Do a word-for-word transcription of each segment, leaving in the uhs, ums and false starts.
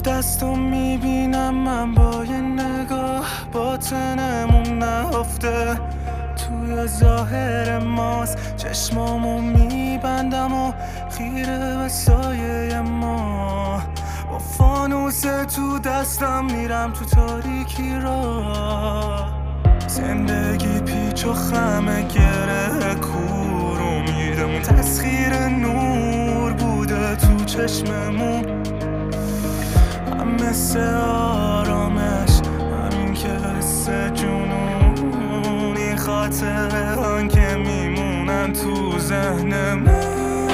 دستم میبینم من با یه نگاه باطنمون نهفته توی ظاهر ماست. چشمامو میبندم و خیره به سایه ما، با فانوس تو دستم میرم تو تاریکی را. زندگی پیچ و خمه گره کور امیدمون تسخیر نور بوده تو چشممون. هم مثل آرامش همین که حس جنون، این خاطره هن که میمونن تو ذهنمون.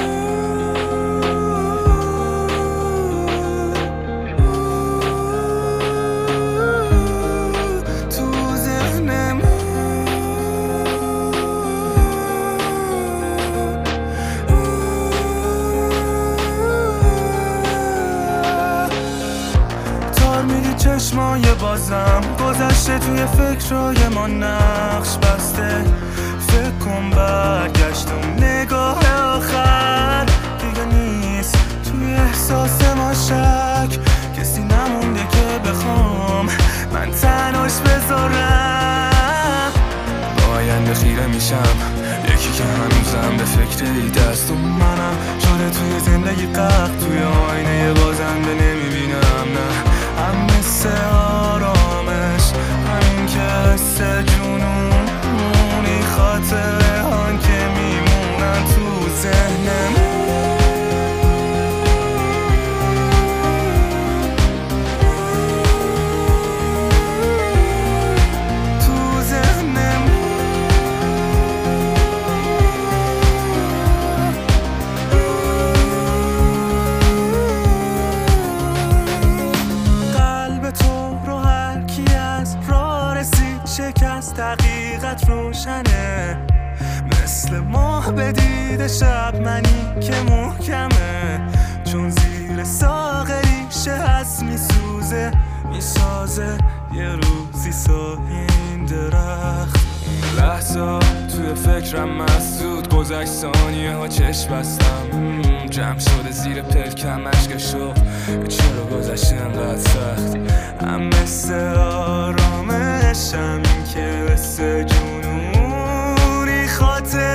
چشمای بازم گذشته توی فکرای ما نقش بسته. فکر کن برگشتم نگاه آخر دیگه نیست توی احساس ما شک. کسی نمونده که بخوام من تنهاش بذارم. با آینده خیره میشم یکی که هنوزم به فکر ای دست و منم شده توی زندگی غرق توی آینه بازنده نمیبینم. نه هم مثل آرامش همین که حس جنون، این خاطره هن که میمونن تو ذهنمون. شکست حقیقت روشنه مثل ماه به دید شب، منی که محکمه چون زیر ساغریشه هست میسوزه میسازه یه روزی سایه این درخت. لحظه توی فکرم مسدود گذشت ثانیه ها چشم بستم جمع شده زیر پلکم اشک شد چرا گذشت انقدر سخت. هم مثل آرامشم این که حس جنونی خاطر